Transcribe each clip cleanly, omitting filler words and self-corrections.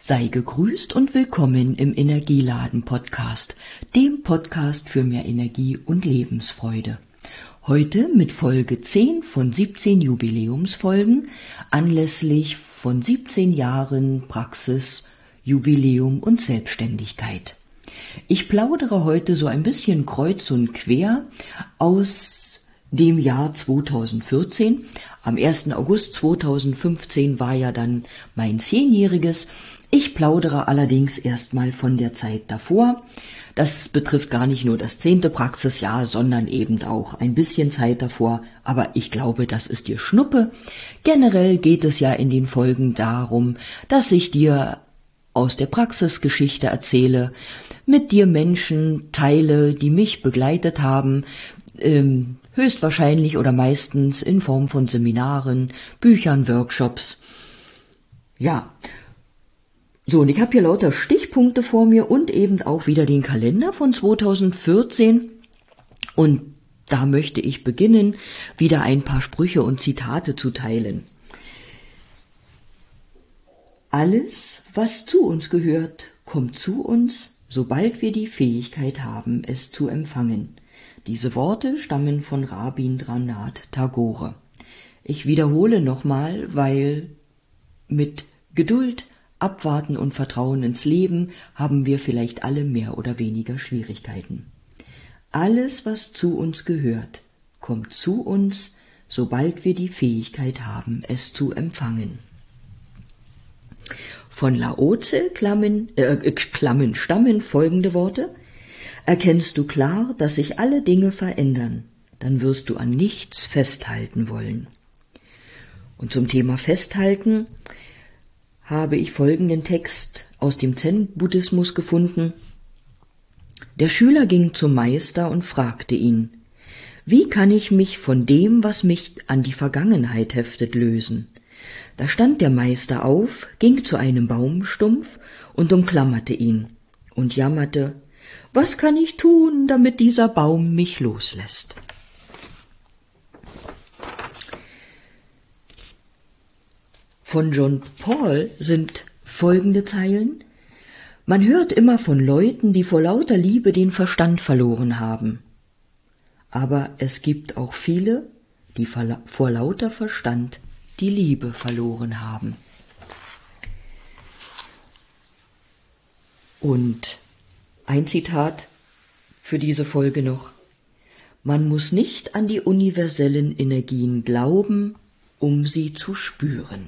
Sei gegrüßt und willkommen im Energieladen-Podcast, dem Podcast für mehr Energie und Lebensfreude. Heute mit Folge 10 von 17 Jubiläumsfolgen anlässlich von 17 Jahren Praxis, Jubiläum und Selbstständigkeit. Ich plaudere heute so ein bisschen kreuz und quer aus dem Jahr 2014. Am 1. August 2015 war ja dann mein 10-jähriges. Ich plaudere allerdings erstmal von der Zeit davor. Das betrifft gar nicht nur das 10. Praxisjahr, sondern eben auch ein bisschen Zeit davor. Aber ich glaube, das ist dir Schnuppe. Generell geht es ja in den Folgen darum, dass ich dir aus der Praxisgeschichte erzähle, mit dir Menschen teile, die mich begleitet haben, höchstwahrscheinlich oder meistens in Form von Seminaren, Büchern, Workshops. Ja, so, und ich habe hier lauter Stichpunkte vor mir und eben auch wieder den Kalender von 2014. Und da möchte ich beginnen, wieder ein paar Sprüche und Zitate zu teilen. Alles, was zu uns gehört, kommt zu uns, sobald wir die Fähigkeit haben, es zu empfangen. Diese Worte stammen von Rabindranath Tagore. Ich wiederhole nochmal, weil mit Geduld, Abwarten und Vertrauen ins Leben haben wir vielleicht alle mehr oder weniger Schwierigkeiten. Alles, was zu uns gehört, kommt zu uns, sobald wir die Fähigkeit haben, es zu empfangen. Von Lao Tse stammen folgende Worte. Erkennst du klar, dass sich alle Dinge verändern, dann wirst du an nichts festhalten wollen. Und zum Thema Festhalten habe ich folgenden Text aus dem Zen-Buddhismus gefunden. Der Schüler ging zum Meister und fragte ihn, wie kann ich mich von dem, was mich an die Vergangenheit heftet, lösen? Da stand der Meister auf, ging zu einem Baumstumpf und umklammerte ihn und jammerte, was kann ich tun, damit dieser Baum mich loslässt? Von John Paul sind folgende Zeilen. Man hört immer von Leuten, die vor lauter Liebe den Verstand verloren haben. Aber es gibt auch viele, die vor lauter Verstand die Liebe verloren haben. Und ein Zitat für diese Folge noch. Man muss nicht an die universellen Energien glauben, um sie zu spüren.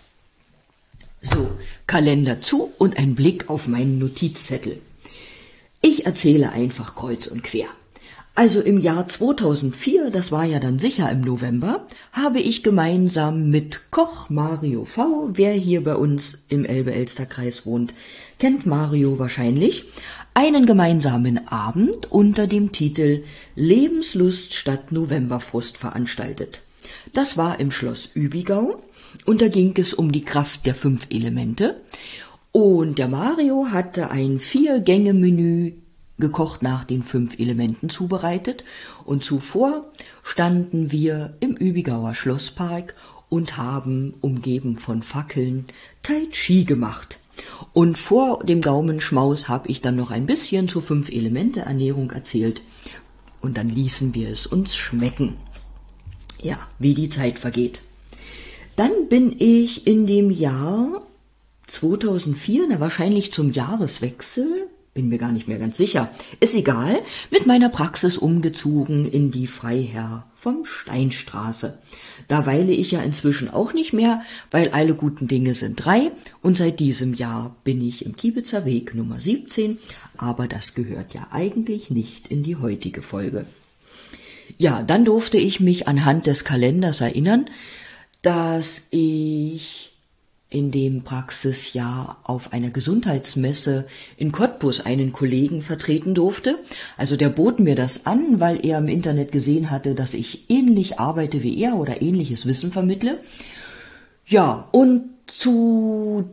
So, Kalender zu und ein Blick auf meinen Notizzettel. Ich erzähle einfach kreuz und quer. Also im Jahr 2004, das war ja dann sicher im November, habe ich gemeinsam mit Koch Mario V., wer hier bei uns im Elbe-Elster-Kreis wohnt, kennt Mario wahrscheinlich, einen gemeinsamen Abend unter dem Titel Lebenslust statt Novemberfrust veranstaltet. Das war im Schloss Übigau. Und da ging es um die Kraft der 5 Elemente. Und der Mario hatte ein 4-Gänge-Menü gekocht nach den 5 Elementen zubereitet. Und zuvor standen wir im Übigauer Schlosspark und haben, umgeben von Fackeln, Tai Chi gemacht. Und vor dem Gaumenschmaus habe ich dann noch ein bisschen zur 5-Elemente-Ernährung erzählt. Und dann ließen wir es uns schmecken. Ja, wie die Zeit vergeht. Dann bin ich in dem Jahr 2004, wahrscheinlich zum Jahreswechsel, bin mir gar nicht mehr ganz sicher, ist egal, mit meiner Praxis umgezogen in die Freiherr vom Steinstraße. Da weile ich ja inzwischen auch nicht mehr, weil alle guten Dinge sind 3 und seit diesem Jahr bin ich im Kiebitzer Weg Nummer 17, aber das gehört ja eigentlich nicht in die heutige Folge. Ja, dann durfte ich mich anhand des Kalenders erinnern, dass ich in dem Praxisjahr auf einer Gesundheitsmesse in Cottbus einen Kollegen vertreten durfte. Also der bot mir das an, weil er im Internet gesehen hatte, dass ich ähnlich arbeite wie er oder ähnliches Wissen vermittle. Ja, und zu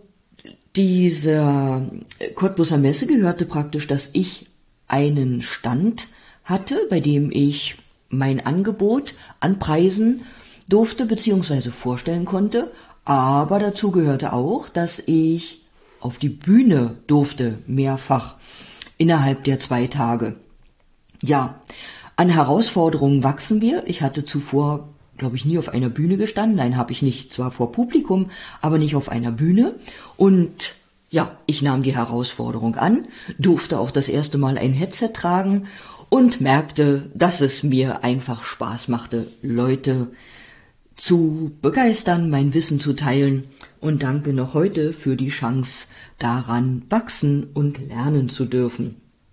dieser Cottbuser Messe gehörte praktisch, dass ich einen Stand hatte, bei dem ich mein Angebot an Preisen durfte bzw. vorstellen konnte, aber dazu gehörte auch, dass ich auf die Bühne durfte, mehrfach innerhalb der 2 Tage. Ja, an Herausforderungen wachsen wir. Ich hatte zuvor, glaube ich, nie auf einer Bühne gestanden. Nein, habe ich nicht. Zwar vor Publikum, aber nicht auf einer Bühne. Und ja, ich nahm die Herausforderung an, durfte auch das erste Mal ein Headset tragen und merkte, dass es mir einfach Spaß machte, Leute zu begeistern, mein Wissen zu teilen, und danke noch heute für die Chance, daran wachsen und lernen zu dürfen.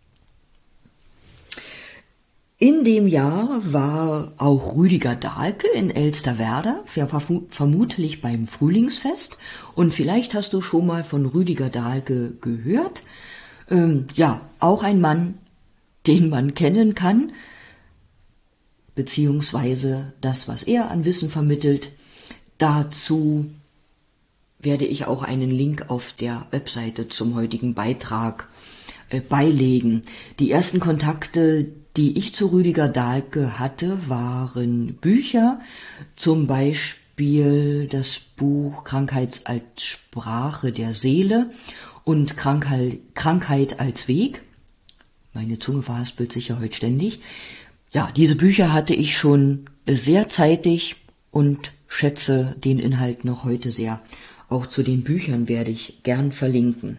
In dem Jahr war auch Rüdiger Dahlke in Elsterwerda, vermutlich beim Frühlingsfest, und vielleicht hast du schon mal von Rüdiger Dahlke gehört. Ja, auch ein Mann, den man kennen kann, beziehungsweise das, was er an Wissen vermittelt. Dazu werde ich auch einen Link auf der Webseite zum heutigen Beitrag beilegen. Die ersten Kontakte, die ich zu Rüdiger Dahlke hatte, waren Bücher, zum Beispiel das Buch Krankheit als Sprache der Seele und Krankheit als Weg. Meine Zunge verhaspelt sich ja heute ständig. Ja, diese Bücher hatte ich schon sehr zeitig und schätze den Inhalt noch heute sehr. Auch zu den Büchern werde ich gern verlinken.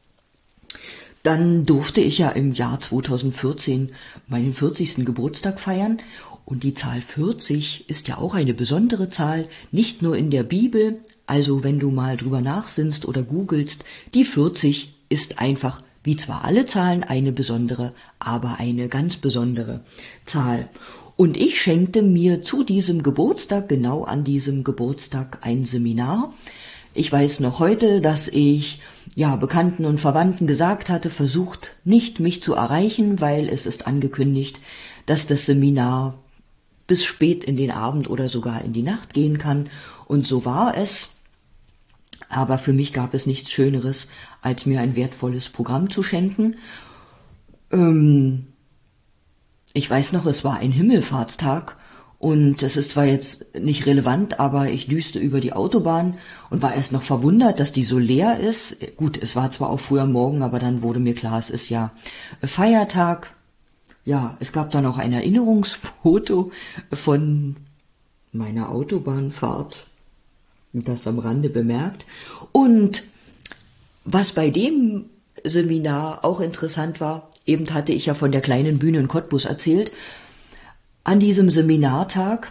Dann durfte ich ja im Jahr 2014 meinen 40. Geburtstag feiern. Und die Zahl 40 ist ja auch eine besondere Zahl, nicht nur in der Bibel. Also wenn du mal drüber nachsinnst oder googelst, die 40 ist einfach, wie zwar alle Zahlen, eine besondere, aber eine ganz besondere Zahl. Und ich schenkte mir zu diesem Geburtstag, genau an diesem Geburtstag, ein Seminar. Ich weiß noch heute, dass ich Bekannten und Verwandten gesagt hatte, versucht nicht mich zu erreichen, weil es ist angekündigt, dass das Seminar bis spät in den Abend oder sogar in die Nacht gehen kann. Und so war es. Aber für mich gab es nichts Schöneres, als mir ein wertvolles Programm zu schenken. Ich weiß noch, es war ein Himmelfahrtstag und es ist zwar jetzt nicht relevant, aber ich düste über die Autobahn und war erst noch verwundert, dass die so leer ist. Gut, es war zwar auch früh am Morgen, aber dann wurde mir klar, es ist ja Feiertag. Ja, es gab dann auch ein Erinnerungsfoto von meiner Autobahnfahrt, das am Rande bemerkt. Und was bei dem Seminar auch interessant war, eben hatte ich ja von der kleinen Bühne in Cottbus erzählt, an diesem Seminartag,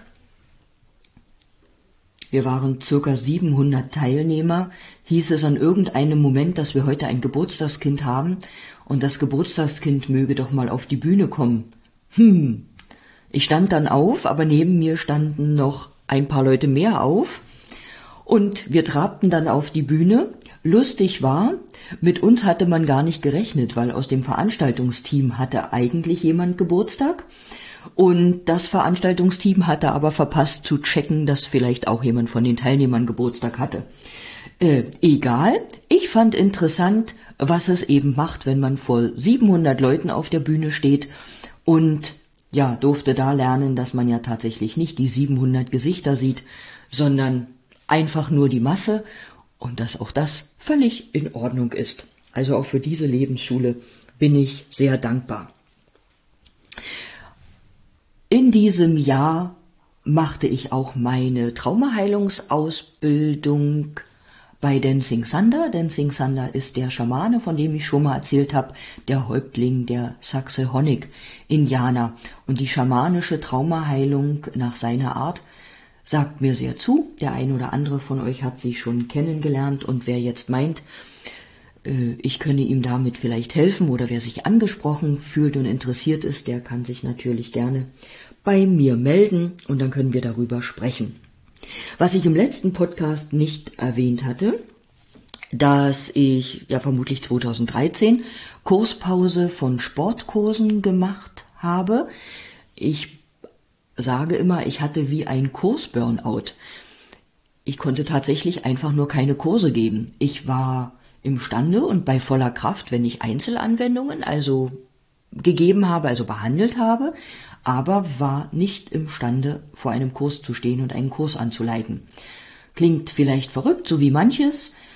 wir waren circa 700 Teilnehmer, hieß es an irgendeinem Moment, dass wir heute ein Geburtstagskind haben und das Geburtstagskind möge doch mal auf die Bühne kommen. Ich stand dann auf, aber neben mir standen noch ein paar Leute mehr auf und wir trabten dann auf die Bühne. Lustig war, mit uns hatte man gar nicht gerechnet, weil aus dem Veranstaltungsteam hatte eigentlich jemand Geburtstag. Und das Veranstaltungsteam hatte aber verpasst zu checken, dass vielleicht auch jemand von den Teilnehmern Geburtstag hatte. Egal, ich fand interessant, was es eben macht, wenn man vor 700 Leuten auf der Bühne steht und ja, durfte da lernen, dass man ja tatsächlich nicht die 700 Gesichter sieht, sondern einfach nur die Masse und dass auch das völlig in Ordnung ist. Also auch für diese Lebensschule bin ich sehr dankbar. In diesem Jahr machte ich auch meine Traumaheilungsausbildung bei Dancing Thunder. Dancing Thunder ist der Schamane, von dem ich schon mal erzählt habe, der Häuptling der Saxe-Honig-Indianer. Und die schamanische Traumaheilung nach seiner Art sagt mir sehr zu. Der ein oder andere von euch hat sie schon kennengelernt und wer jetzt meint, ich könne ihm damit vielleicht helfen oder wer sich angesprochen fühlt und interessiert ist, der kann sich natürlich gerne bei mir melden und dann können wir darüber sprechen. Was ich im letzten Podcast nicht erwähnt hatte, dass ich ja vermutlich 2013 Kurspause von Sportkursen gemacht habe. Ich sage immer, ich hatte wie ein Kurs-Burnout. Ich konnte tatsächlich einfach nur keine Kurse geben. Ich war imstande und bei voller Kraft, wenn ich Einzelanwendungen also gegeben habe, also behandelt habe, aber war nicht imstande, vor einem Kurs zu stehen und einen Kurs anzuleiten. Klingt vielleicht verrückt, so wie manches,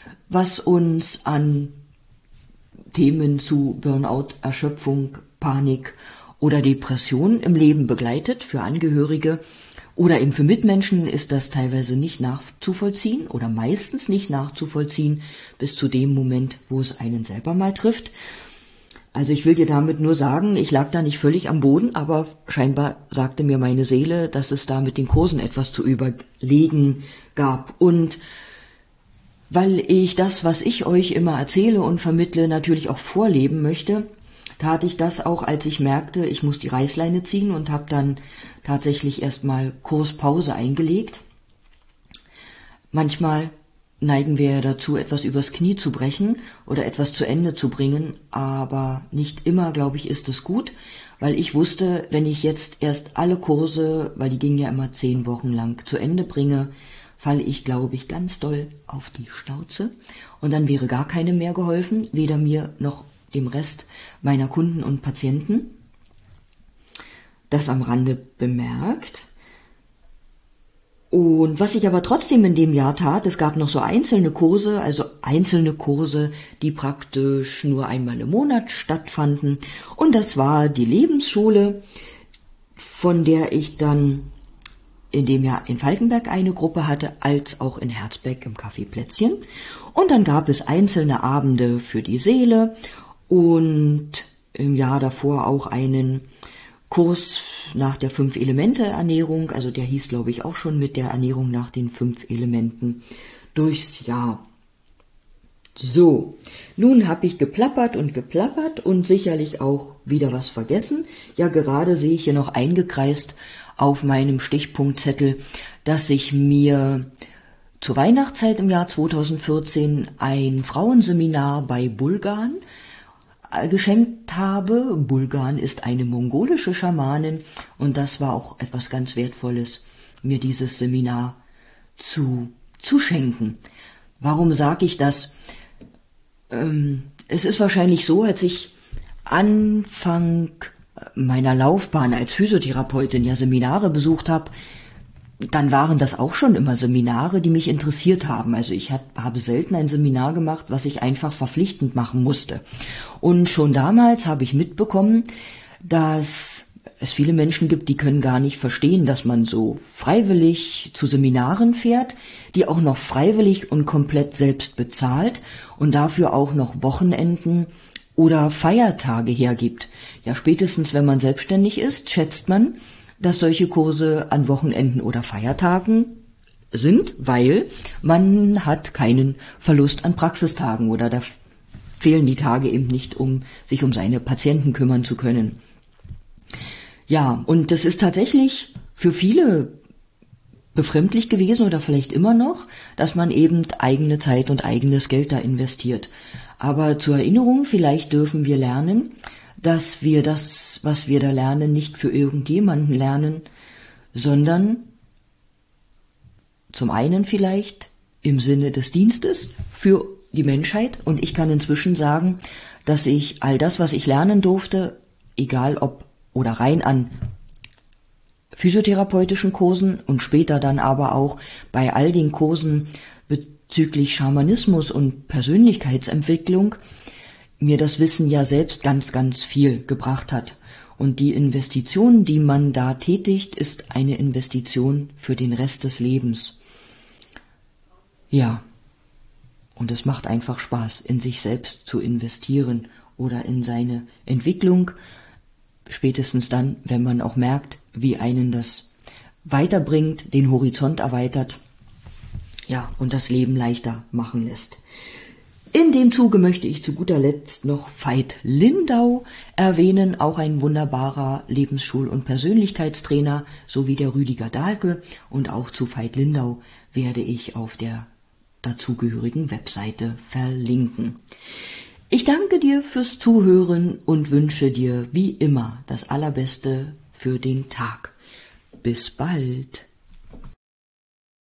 was uns an Themen zu Burnout, Erschöpfung, Panik oder Depression im Leben begleitet. Für Angehörige oder eben für Mitmenschen ist das teilweise nicht nachzuvollziehen oder meistens nicht nachzuvollziehen bis zu dem Moment, wo es einen selber mal trifft. Also ich will dir damit nur sagen, ich lag da nicht völlig am Boden, aber scheinbar sagte mir meine Seele, dass es da mit den Kursen etwas zu überlegen gab. Und weil ich das, was ich euch immer erzähle und vermittle, natürlich auch vorleben möchte, tat ich das auch, als ich merkte, ich muss die Reißleine ziehen und habe dann tatsächlich erstmal Kurspause eingelegt. Manchmal neigen wir ja dazu, etwas übers Knie zu brechen oder etwas zu Ende zu bringen, aber nicht immer, glaube ich, ist es gut, weil ich wusste, wenn ich jetzt erst alle Kurse, weil die gingen ja immer 10 Wochen lang, zu Ende bringe, falle ich, glaube ich, ganz doll auf die Schnauze und dann wäre gar keine mehr geholfen, weder mir noch dem Rest meiner Kunden und Patienten. Das am Rande bemerkt. Und was ich aber trotzdem in dem Jahr tat, es gab noch so einzelne Kurse, die praktisch nur einmal im Monat stattfanden. Und das war die Lebensschule, von der ich dann in dem Jahr in Falkenberg eine Gruppe hatte, als auch in Herzberg im Café Plätzchen. Und dann gab es einzelne Abende für die Seele und im Jahr davor auch einen Kurs nach der 5-Elemente-Ernährung, also der hieß, glaube ich, auch schon mit der Ernährung nach den 5 Elementen durchs Jahr. So, nun habe ich geplappert und sicherlich auch wieder was vergessen. Ja, gerade sehe ich hier noch eingekreist auf meinem Stichpunktzettel, dass ich mir zur Weihnachtszeit im Jahr 2014 ein Frauenseminar bei Bulgan geschenkt habe. Bulgan ist eine mongolische Schamanin und das war auch etwas ganz Wertvolles, mir dieses Seminar zu schenken. Warum sage ich das? Es ist wahrscheinlich so, als ich Anfang meiner Laufbahn als Physiotherapeutin ja Seminare besucht habe, dann waren das auch schon immer Seminare, die mich interessiert haben. Also ich habe selten ein Seminar gemacht, was ich einfach verpflichtend machen musste. Und schon damals habe ich mitbekommen, dass es viele Menschen gibt, die können gar nicht verstehen, dass man so freiwillig zu Seminaren fährt, die auch noch freiwillig und komplett selbst bezahlt und dafür auch noch Wochenenden oder Feiertage hergibt. Ja, spätestens wenn man selbstständig ist, schätzt man, dass solche Kurse an Wochenenden oder Feiertagen sind, weil man hat keinen Verlust an Praxistagen oder da fehlen die Tage eben nicht, um sich um seine Patienten kümmern zu können. Ja, und das ist tatsächlich für viele befremdlich gewesen oder vielleicht immer noch, dass man eben eigene Zeit und eigenes Geld da investiert. Aber zur Erinnerung, vielleicht dürfen wir lernen, dass wir das, was wir da lernen, nicht für irgendjemanden lernen, sondern zum einen vielleicht im Sinne des Dienstes für die Menschheit. Und ich kann inzwischen sagen, dass ich all das, was ich lernen durfte, egal ob oder rein an physiotherapeutischen Kursen und später dann aber auch bei all den Kursen bezüglich Schamanismus und Persönlichkeitsentwicklung, mir das Wissen ja selbst ganz, ganz viel gebracht hat. Und die Investition, die man da tätigt, ist eine Investition für den Rest des Lebens. Ja, und es macht einfach Spaß, in sich selbst zu investieren oder in seine Entwicklung, spätestens dann, wenn man auch merkt, wie einen das weiterbringt, den Horizont erweitert, ja, und das Leben leichter machen lässt. In dem Zuge möchte ich zu guter Letzt noch Veit Lindau erwähnen, auch ein wunderbarer Lebensschul- und Persönlichkeitstrainer, sowie der Rüdiger Dahlke. Und auch zu Veit Lindau werde ich auf der dazugehörigen Webseite verlinken. Ich danke dir fürs Zuhören und wünsche dir wie immer das Allerbeste für den Tag. Bis bald.